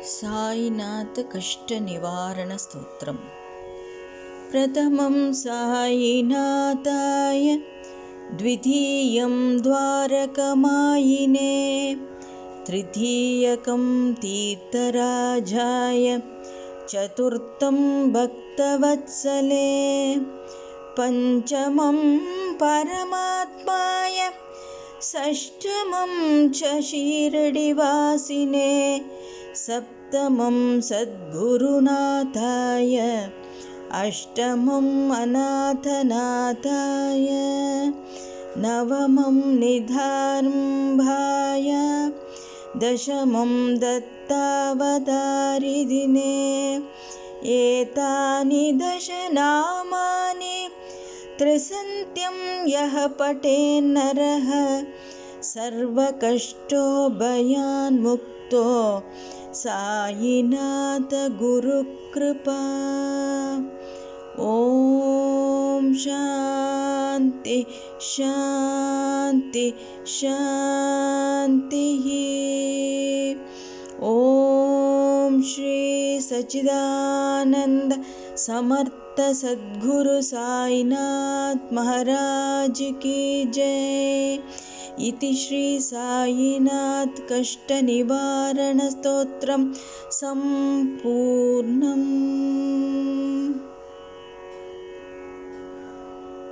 साईनाथ कष्टनिवारणस्तोत्रम्। प्रथमं साईनाथाय, द्वितीयं द्वारकमायिने, तृतीयकं तीर्थराजाय, चतुर्थं भक्तवत्सले, पञ्चमं परमात्माय, षष्ठमं च शिरडिवासिने, सप्तमं सद्गुरुनाथाय, अष्टमं अनाथनाथाय, नवमं निधारम्भाय, दशमं दत्तावतारिदिने। एतानि 10 नामानि त्रिसन्त्यं यः पठेन्नरः, सर्वकष्टो भयान्मुक्तो साईनाथ गुरुकृपा। ॐ शान्ति शान्ति शान्तिः। ॐ श्री सच्चिदानंद समर्थ सद्गुरु साईनाथ महाराज की जय। इति श्री साईनाथ कष्टनिवारणस्तोत्रं सम्पूर्णम्।